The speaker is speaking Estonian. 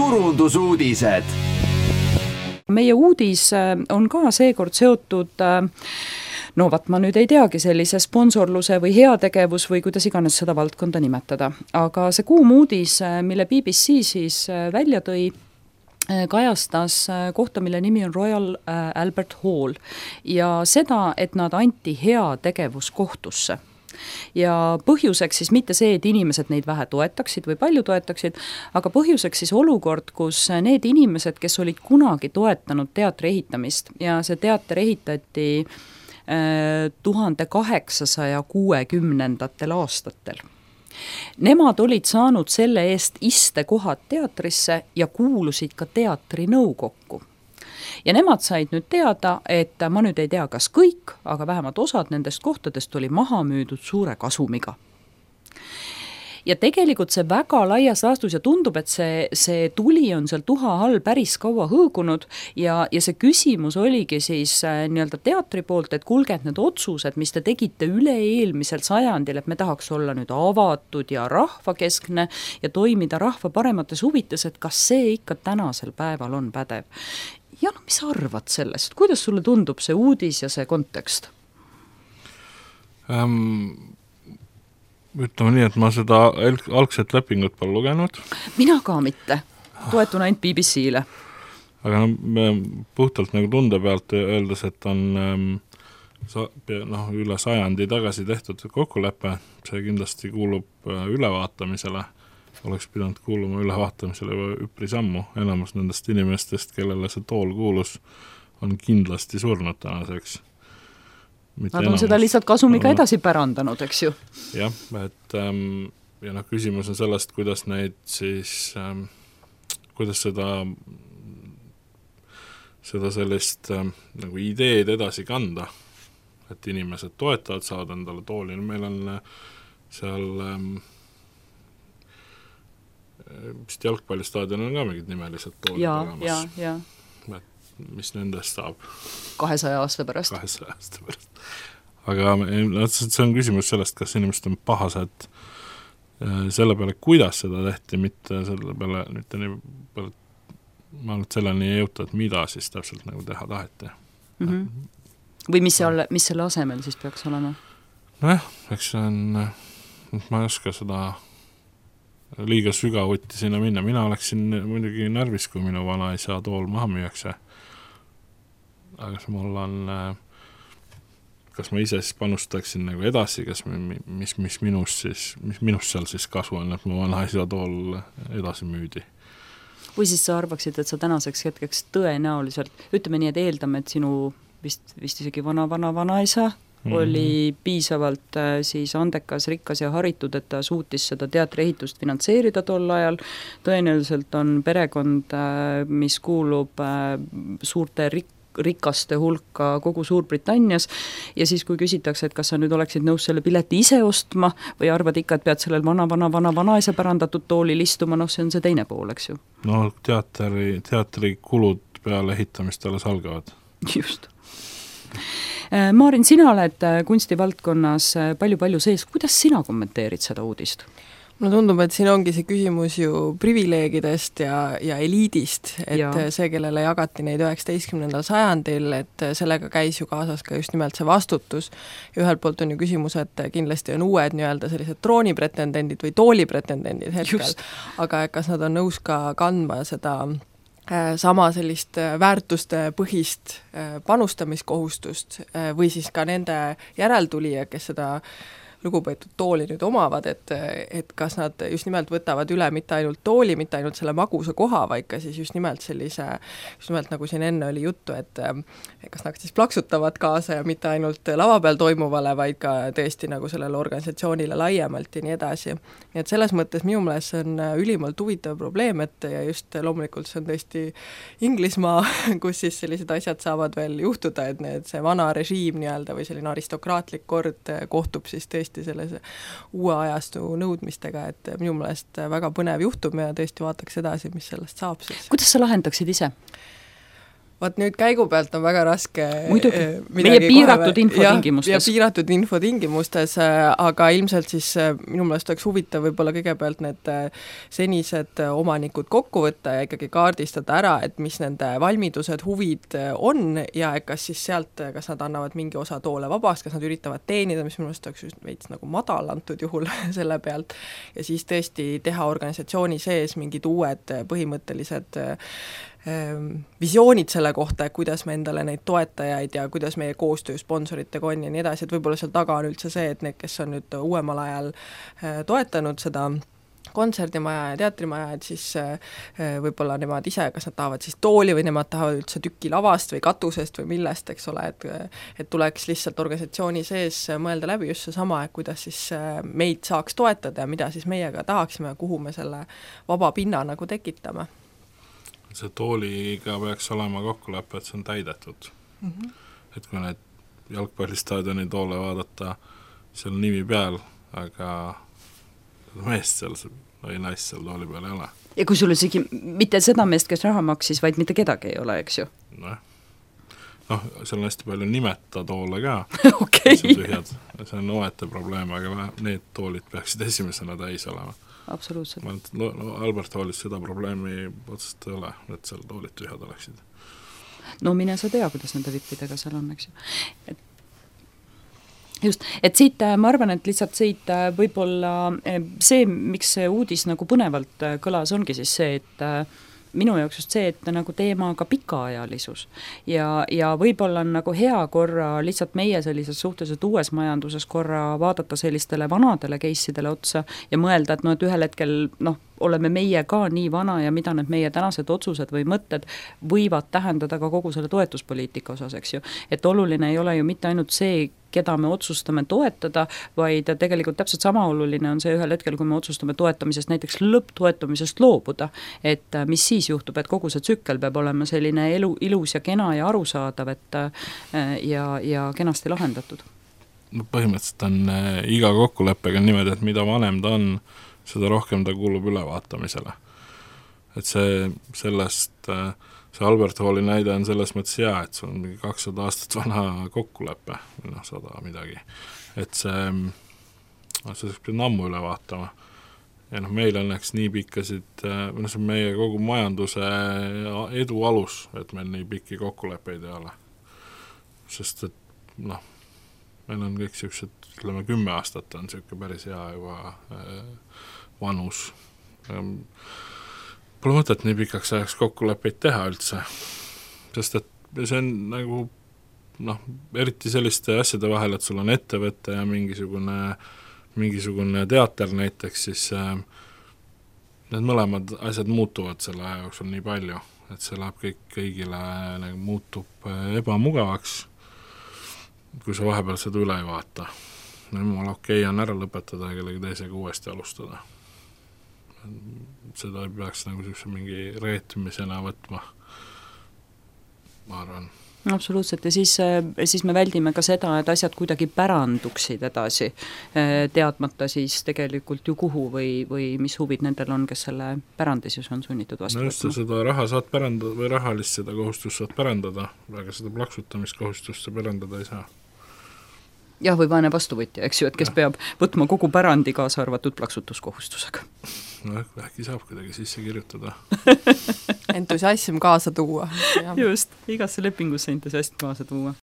turundusuudised. Meie uudis on ka seekord seotud, no ma nüüd ei teagi, sellise sponsorluse või heategevus või kuidas iganes seda valdkonda nimetada. Aga see kuum uudis, mille BBC siis välja tõi, kajastas kohta, mille nimi on Royal Albert Hall ja seda, et nad anti heategevus kohtusse. Ja põhjuseks siis mitte see, et inimesed neid vähe toetaksid või palju toetaksid, aga põhjuseks siis olukord, kus need inimesed, kes olid kunagi toetanud teatri ehitamist ja see teater ehitati 1860. aastatel. Nemad olid saanud selle eest istekohad teatrisse ja kuulusid ka teatri nõukokku. Ja nemad said nüüd teada, et ma nüüd ei tea, kas kõik, aga vähemalt osad nendest kohtadest oli maha müüdud suure kasumiga. Ja tegelikult see väga laias laastus ja tundub, et see tuli on seal tuha all päris kaua hõõgunud ja see küsimus oligi siis nii-öelda teatri poolt, et kuulge, et need otsused, mis te tegite üle-eelmisel sajandil, et me tahaks olla nüüd avatud ja rahvakeskne ja toimida rahva paremates huvites, et kas see ikka tänasel päeval on pädev. Ja mis sa arvad sellest? Kuidas sulle tundub see uudis ja see kontekst? Ütleme nii, et ma seda algset lepingut pole lugenud. Mina ka mitte. Toetun ainult BBC-le. Aga puhtalt nagu tunde pealt öeldes, et on üle sajandi tagasi tehtud kokkulepe, see kindlasti kuulub ülevaatamisele. Oleks pidanud kuuluma ülevaatamisele üpris ammu. Enamus nendest inimestest, kellele see tool kuulus, on kindlasti surnud tänaseks. Nad on seda lihtsalt kasumiga edasi pärandanud, eks ju? Jah, et ja küsimus on sellest, kuidas neid siis, kuidas seda sellist nagu ideed edasi kanda, et inimesed toetavad, saavad endale tooli. Meil on seal vist jalgpallistaadion on ka mingid nimelised toolid olemas. Ja. Mis nendest saab? 200 aasta pärast. 200 aasta pärast. Aga see on küsimus sellest, kas inimesed on pahased selle peale, kuidas seda tehti, mitte selle peale, ma arvan, et selleni ei jõuta, et mida siis täpselt nagu teha taheti. Või mis selle asemel siis peaks olema? Nojah, eks see on, ma ei oska seda liiga sügavuti sinna minna. Mina oleksin muidugi närvis, kui minu vanaisa tool maha müüakse. Aga see mul on, kas ma ise siis panustaksin nagu edasi, kas mis minust seal siis kasu on, et mu vanaisa tool edasi müüdi. Või siis sa arvaksid, et sa tänaseks hetkeks tõenäoliselt, ütleme nii, et eeldame, et sinu vist isegi vanaisa oli piisavalt siis andekas, rikkas ja haritud, et ta suutis seda teatriehitust finantseerida tol ajal. Tõenäoliselt on perekond, mis kuulub suurte rikaste hulka kogu Suurbritannias ja siis kui küsitakse, et kas sa nüüd oleksid nõus selle pileti ise ostma või arvad ikka, et pead sellel vanaisa pärandatud toolil istuma, see on see teine pool, eks ju? No teatri kulud peale ehitamist alles algavad. Just. Maarin, sina oled kunstivaldkonnas palju sees. Kuidas sina kommenteerid seda uudist? Mulle tundub, et siin ongi see küsimus ju privileegidest ja eliidist, et see, kellele jagati neid 19. sajandil, et sellega käis ju kaasas ka just nimelt see vastutus. Ja ühelt poolt on ju küsimus, et kindlasti on uued nii-öelda sellised troonipretendendid või toolipretendendid hetkel, aga kas nad on nõus ka kandma seda sama sellist väärtuste põhist panustamiskohustust või siis ka nende järeltulija, kes seda lugupeetud tooli nüüd omavad, et kas nad just nimelt võtavad üle mitte ainult tooli, mitte ainult selle magusa koha, vaid ka siis just nimelt nagu siin enne oli juttu, et kas nad siis plaksutavad kaasa ja mitte ainult lava peal toimuvale, vaid ka tõesti nagu sellele organisatsioonile laiemalt ja nii edasi. Nii et selles mõttes minu meelest see on ülimalt huvitav probleem, et ja just loomulikult see on tõesti Inglismaa, kus siis sellised asjad saavad veel juhtuda, et see vana režiim nii-öelda või selline aristokraatlik kord kohtub siis tõesti selles uue ajastu nõudmistega, et minu meelest väga põnev juhtum ja tõesti vaataks edasi, mis sellest saab siis. Kuidas sa lahendaksid ise? Vaat nüüd käigu pealt on väga raske muidugi, meie piiratud infotingimustes. Ja piiratud infotingimustes, aga ilmselt siis minu meelest oleks huvitav võib-olla kõigepealt need senised omanikud kokku võtta ja ikkagi kaardistada ära, et mis nende valmidused, huvid on ja kas siis sealt, kas nad annavad mingi osa toole vabaks, kas nad üritavad teenida, mis minu meelest oleks just veits nagu madal antud juhul selle pealt, ja siis tõesti teha organisatsiooni sees mingid uued põhimõttelised visioonid selle kohta, kuidas me endale neid toetajaid ja kuidas meie koostöö sponsoritega on ja nii edasi, et võib-olla seal taga on üldse see, et need, kes on nüüd uuemal ajal toetanud seda kontserdimaja ja teatrimaja, et siis võib-olla nemad ise, kas nad tahavad siis tooli või nemad tahavad üldse tüki lavast või katusest või millest, eks ole, et tuleks lihtsalt organisatsiooni sees mõelda läbi just seesama, et kuidas siis meid saaks toetada ja mida siis meiega tahaksime ja kuhu me selle vaba pinna nagu tekitame. See tooliga peaks olema kokkulepe, et see on täidetud. Et kui need jalgpallistaadioni toole vaadata, seal nimi peal, aga meest seal või naist seal tooli peal ei ole. Ja kui sul isegi mitte seda meest, kes raha maksis, vaid mitte kedagi ei ole, eks ju? Noh, seal on hästi palju nimeta toole ka. Okay. See on oete probleem, aga need toolid peaksid esimesena täis olema. Absoluutselt. Albert Hallis seda probleemi otsest ei ole, et seal toolid tühjad oleksid. No mine sa tea, kuidas nende vippidega seal on, eks ju. Just, et siit ma arvan, et lihtsalt siit võib-olla see, miks see uudis nagu põnevalt kõlas, ongi siis see, et minu jaoks just see, et nagu teemaga pikaajalisus ja võib-olla on nagu hea korra lihtsalt meie sellises suhteliselt uues majanduses korra vaadata sellistele vanadele case'idele otsa ja mõelda, et et ühel hetkel oleme meie ka nii vana ja mida need meie tänased otsused või mõtted võivad tähendada ka kogu selle toetuspoliitika osas, eks ju. Et oluline ei ole ju mitte ainult see, keda me otsustame toetada, vaid tegelikult täpselt sama oluline on see ühel hetkel, kui me otsustame toetamisest, näiteks lõpptoetamisest loobuda, et mis siis juhtub, et kogu see tsükkel peab olema selline ilus ja kena ja arusaadav, et ja kenasti lahendatud. No põhimõtteliselt on iga kokkuleppega niimoodi, et mida vanem ta on, seda rohkem ta kuulub ülevaatamisele. Et see Albert Halli näide on selles mõttes hea, et see on 200 aastat vana kokkulepe, 100 midagi. Et see peab ammu üle vaatama. Ja meil õnneks nii pikkasid, see on meie kogu majanduse edu alus, et meil nii pikki kokkuleppeid ei ole. Sest et meil on kõik siuksed, 10 aastat on siuke päris hea juba vanus. Pole mõtet nii pikaks ajaks kokkuleppeid teha üldse, sest et see on nagu eriti selliste asjade vahel, et sul on ettevõte ja mingisugune teater näiteks, siis need mõlemad asjad muutuvad selle aja jooksul nii palju, et see läheb kõik kõigile nagu muutub ebamugavaks, kui sa vahepeal seda üle ei vaata. Mul okei on ära lõpetada ja kellegi teisega uuesti alustada. Seda ei peaks nagu mingi reetmisena võtma, ma arvan. Absoluutselt, ja siis me väldime ka seda, et asjad kuidagi päranduksid edasi, teadmata siis tegelikult ju kuhu või mis huvid nendel on, kes selle pärandi siis on sunnitud vastu võtma. Seda raha saad pärandada või rahalist seda kohustust saad pärandada, aga seda plaksutamiskohustust sa pärandada ei saa. Jah, või vaene vastuvõtja, eks ju, et kes peab võtma kogu pärandi kaasa arvatud plaksutuskohustusega. Äkki saab kuidagi sisse kirjutada. Entusiasm kaasa tuua. Just, igasse lepingusse entusiasm kaasa tuua.